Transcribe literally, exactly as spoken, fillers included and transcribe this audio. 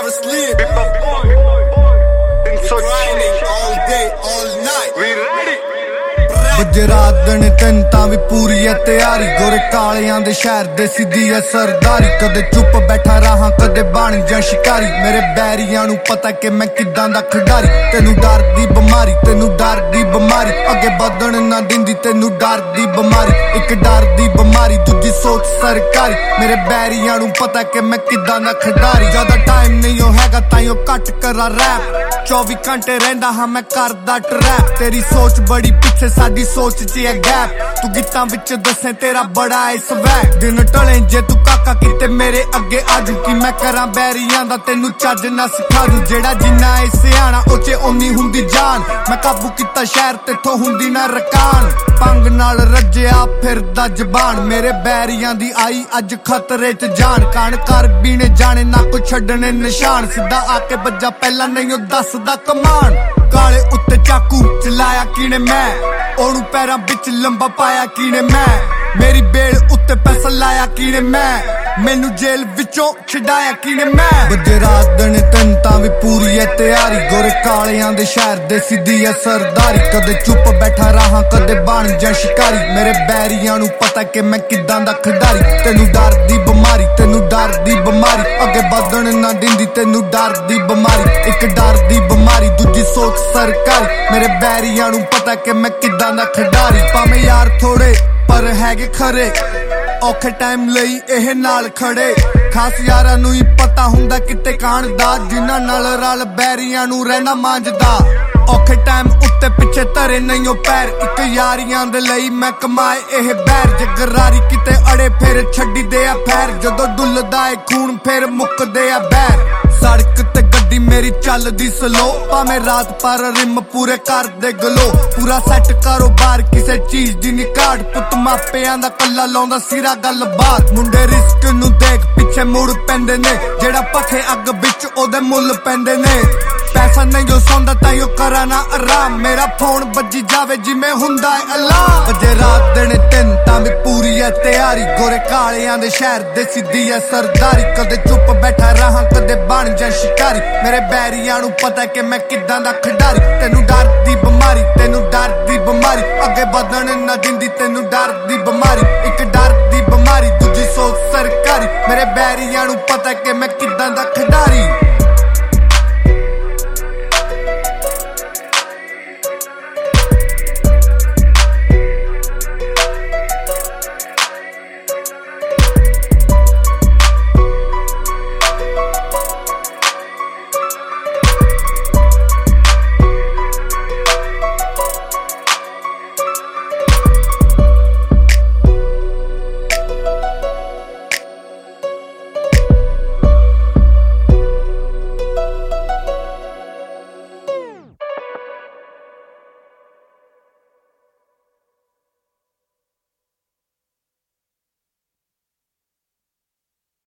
never sleep. Grinding all day, all night. We ready. ਵਜੇ ਰਾਤ ਦਿਨ ਤਿੰਨ ਤਾਂ ਵੀ ਪੂਰੀ ਐ ਤਿਆਰੀ ਗੋਰੇ ਕਾਲਿਆਂ ਦੇ ਸ਼ਹਿਰ ਦੇ ਸਿੱਧੀ ਐ ਸਰਦਾਰੀ ਕਦੇ ਚੁੱਪ ਬੈਠਾ ਰਹਾ ਕਦੇ ਬਣ ਜਾਂ ਸ਼ਿਕਾਰੀ ਮੇਰੇ ਬੈਰੀਆਂ ਨੂੰ ਪਤਾ ਕਿ ਮੈਂ ਕਿੱਦਾਂ ਦਾ ਖਿਡਾਰੀ ਤੈਨੂੰ ਡਰ ਦੀ ਬਿਮਾਰੀ ਤੈਨੂੰ ਡਰ ਦੀ ਬਿਮਾਰੀ ਅੱਗੇ ਵਧਣ ਨਾ ਦਿੰਦੀ ਤੈਨੂੰ ਡਰ ਦੀ ਬਿਮਾਰੀ ਇੱਕ ਡਰ ਦੀ ਬਿਮਾਰੀ ਦੂਜੀ ਸੋਚ ਸਰਕਾਰੀ ਮੇਰੇ ਬੈਰੀਆਂ ਨੂੰ ਪਤਾ ਕਿ ਮੈਂ ਕਿੱਦਾਂ ਦਾ ਖਿਡਾਰੀ ਜ਼ਿਆਦਾ ਟਾਈਮ ਨਹੀਂ ਉਹ ਹੈਗਾ ਤਾਂ ਉਹ ਘੱਟ ਕਰਾਂ ਰੈਪ ਚੌਵੀ ਘੰਟੇ ਰਹਿੰਦਾ ਹਾਂ ਮੈਂ ਕਰਦਾ ਟਰੈਪ ਤੇਰੀ ਸੋਚ ਬੜੀ ਪਿੱਛੇ ਸਾਡੀ ਸੋਚ ਚ ਹੈ ਗੈਪ ਤੂੰ ਗੀਤਾਂ ਵਿੱਚ ਦੱਸੇ ਤੇਰਾ ਬੜਾ ਏ ਸਵੈਗ ਦਿਨ ਟਲੇ ਜੇ ਤੂੰ ਕਾਕਾ ਕਿਤੇ ਮੇਰੇ ਅੱਗੇ ਆਜੂ ਕਿ ਮੈਂ ਕਰਾਂ ਬੈਰੀਆਂ ਦਾ ਤੈਨੂੰ ਚੱਜ ਨਾ ਸਿਖਾ ਦੂ ਜਿਹੜਾ ਜਿੰਨਾ ਏ ਸਿਆਣਾ ਉਹ ਚ ਓਨੀ ਹੁੰਦੀ ਜਾਨ ਮੈਂ ਕਾਬੂ ਕੀਤਾ ਸ਼ਹਿਰ ਤੇਥੋਂ ਹੁੰਦੀ ਨਾ ਰਕਾਨ ਪੰਗ ਨਾਲ ਰੱਜਿਆ ਫਿਰਦਾ ਜ਼ਬਾਨ ਮੇਰੇ ਬੈਰੀਆਂ ਦੀ ਆਈ ਅੱਜ ਖਤਰੇ ਚ ਜਾਨ ਕਾਣ ਕਰ ਬੀਣੇ ਜਾਣੇ ਨਾ ਕੋ ਛੱਡਣੇ ਨਿਸ਼ਾਨ ਸਿੱਧਾ ਆ ਕੇ ਵੱਜਾ ਪਹਿਲਾਂ ਨਹੀਂ ਉਹ ਦੱਸਦਾ ਕਮਾਨ ਕਾਲੇ ਉੱਤੇ ਚਾਕੂ ਚਲਾਇਆ ਕਿਨੇ ਮੈਂ ਉਹਨੂੰ ਪੈਰਾਂ ਵਿੱਚ ਲੰਬਾ ਪਾਇਆ ਕਿਨੇ ਮੈਂ ਮੇਰੀ ਬੇਲ ਉੱਤੇ ਪੈਸਾ ਲਾਇਆ ਕਿਨੇ ਮੈਂ ਮੈਨੂੰ ਜੇਲ੍ਹ ਵਿੱਚੋਂ ਛਡਾਇਆ ਕਿਨੇ ਮੈਂ ਵਜੇ ਰਾਤ ਦਿਨ ਤਿੰਨ ਤਾਂ ਵੀ ਪੂਰੀ ਐ ਤਿਆਰੀ ਗੋਰੇ ਕਾਲਿਆਂ ਦੇ ਸ਼ਹਿਰ ਦੇ ਸਿੱਧੀ ਐ ਸਰਦਾਰੀ ਕਦੇ ਚੁੱਪ ਬੈਠਾ ਰਹਾ ਕਦੇ ਬਣ ਜਾਂ ਸ਼ਿਕਾਰੀ ਮੇਰੇ ਬੈਰੀਆਂ ਨੂੰ ਪਤਾ ਕਿ ਮੈਂ ਕਿੱਦਾਂ ਦਾ ਖਿਡਾਰੀ ਤੈਨੂੰ ਡਰ ਦੀ ਬਿਮਾਰੀ ਤੈਨੂੰ ਡਰ ਦੀ ਬਿਮਾਰੀ ਅੱਗੇ ਵਧਣ ਨਾ ਦਿੰਦੀ ਤੈਨੂੰ ਡਰ ਦੀ ਬਿਮਾਰੀ ਇੱਕ ਡਰ ਦੀ ਬਿਮਾਰੀ ਦੂਜੀ ਸੋਚ ਸਰਕਾਰੀ ਮੇਰੇ ਬੈਰੀਆਂ ਨੂੰ ਪਤਾ ਕਿ ਮੈਂ ਕਿੱਦਾਂ ਦਾ ਖਿਡਾਰੀ ਭਾਵੇਂ ਯਾਰ ਥੋੜੇ ਪਰ ਹੈਗੇ ਖਰੇ ਔਖੇ ਟਾਈਮ ਲਈ ਇਹ ਨਾਲ ਖੜੇ ਖਾਸ ਯਾਰਾਂ ਨੂੰ ਹੀ ਪਤਾ ਹੁੰਦਾ ਕਿਤੇ ਕਾਣ ਦਾ ਜਿਨ੍ਹਾਂ ਨਾਲ ਰਲ ਬੈਰੀਆਂ ਨੂੰ ਰਹਿਣਾ ਮਾਂਜਦਾ ਔਖੇ ਟਾਈਮ ਉੱਤੇ ਪਿੱਛੇ ਧਰੇ ਨਹੀਂ ਉਹ ਪੈਰ ਇੱਕ ਯਾਰੀਆਂ ਦੇ ਲਈ ਮੈਂ ਕਮਾਏ ਇਹ ਬੈਰ ਜੇ ਗਰਾਰੀ ਕਿਤੇ ਅੜੇ ਫਿਰ ਛੱਡੀ ਦੇ ਆ ਫੈਰ ਜਦੋਂ ਡੁੱਲਦਾ ਏ ਖੂਨ ਫਿਰ ਮੁੱਕਦੇ ਆ ਬੈਰ ਸੜਕ ਤੇ ਗੱਡੀ ਮੇਰੀ ਚੱਲਦੀ ਸਲੋ ਭਾਵੇਂ ਰਾਤ ਪਰ ਰਿਮ ਪੂਰੇ ਕਰਦੇ ਗਲੋ ਪੂਰਾ ਸੈੱਟ ਕਾਰੋਬਾਰ ਕਿਸੇ ਚੀਜ਼ ਦੀ ਨੀ ਘਾਟ ਪੁੱਤ ਮਾਪਿਆਂ ਦਾ ਕੱਲਾ ਲਾਉਂਦਾ ਸਿਰਾ ਗੱਲਬਾਤ ਮੁੰਡੇ ਰਿਸਕ ਨੂੰ ਦੇਖ ਪਿੱਛੇ ਮੁੜ ਪੈਂਦੇ ਨੇ ਜਿਹੜਾ ਪੱਖੇ ਅੱਗ ਵਿੱਚ ਉਹਦੇ ਮੁੱਲ ਪੈਂਦੇ ਨੇ ਪੈਸਾ ਨਹੀਂ ਜੋ ਸੌਂਦਾ ਤਾਂ ਉਹ ਕਰਾਂ ਨਾ ਆਰਾਮ ਮੇਰਾ ਫੋਨ ਵੱਜੀ ਜਾਵੇ ਜਿਵੇਂ ਹੁੰਦਾ ਏ ਅਲਾਰਮ ਵਜੇ ਰਾਤ ਦਿਨ ਤਿੰਨ ਤਾਂ ਵੀ ਪੂਰੀ ਐ ਤਿਆਰੀ ਗੋਰੇ ਕਾਲਿਆਂ ਦੇ ਸ਼ਹਿਰ ਦੇ ਸਿੱਧੀ ਐ ਸਰਦਾਰੀ ਕਦੇ ਚੁੱਪ ਬੈਠਾ ਰਹਾ ਕਦੇ ਬਣ ਜਾਂ ਸ਼ਿਕਾਰੀ ਮੇਰੇ ਬੈਰੀਆਂ ਨੂੰ ਪਤਾ ਕਿ ਮੈਂ ਕਿੱਦਾਂ ਦਾ ਖਿਡਾਰੀ ਤੈਨੂੰ ਡਰ ਦੀ ਬਿਮਾਰੀ ਤੈਨੂੰ ਡਰ ਦੀ ਬਿਮਾਰੀ ਅੱਗੇ ਵਧਣ ਨਾ ਦਿੰਦੀ ਤੈਨੂੰ ਡਰ ਦੀ ਬਿਮਾਰੀ ਇੱਕ ਡਰ ਦੀ ਬਿਮਾਰੀ ਦੂਜੀ ਸੋਚ ਸਰਕਾਰੀ ਮੇਰੇ ਬੈਰੀਆਂ ਨੂੰ ਪਤਾ ਕਿ ਮੈਂ ਕਿੱਦਾਂ ਦਾ